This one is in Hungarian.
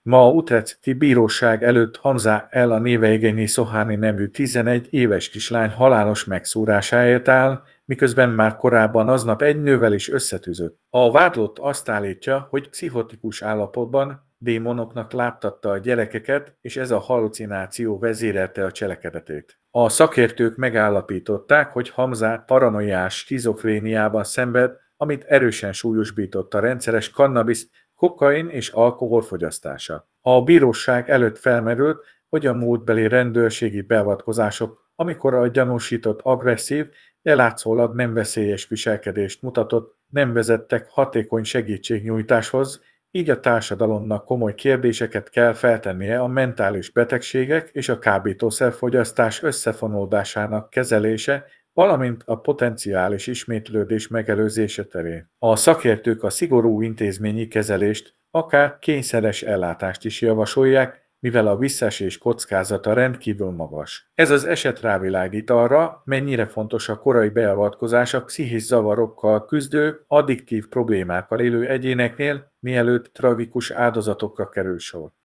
Ma a utrecht'i bíróság előtt Hamza El a néve igényi Sohani nevű 11 éves kislány halálos megszúrásáért áll, miközben már korábban aznap egy nővel is összetűzött. A vádlott azt állítja, hogy pszichotikus állapotban démonoknak láttatta a gyerekeket, és ez a halucináció vezérelte a cselekedetét. A szakértők megállapították, hogy Hamza paranoiás skizofréniában szenved, amit erősen súlyosbított a rendszeres kannabisz, kokain és alkohol fogyasztása. A bíróság előtt felmerült, hogy a múltbeli rendőrségi beavatkozások, amikor a gyanúsított agresszív, de látszólag nem veszélyes viselkedést mutatott, nem vezettek hatékony segítségnyújtáshoz, így a társadalomnak komoly kérdéseket kell feltennie a mentális betegségek és a kábítószerfogyasztás összefonódásának kezelése, valamint a potenciális ismétlődés megelőzése terén. A szakértők a szigorú intézményi kezelést, akár kényszeres ellátást is javasolják, mivel a visszaesés kockázata rendkívül magas. Ez az eset rávilágít arra, mennyire fontos a korai beavatkozás a pszichés zavarokkal küzdő, addiktív problémákkal élő egyéneknél, mielőtt tragikus áldozatokra kerül sor.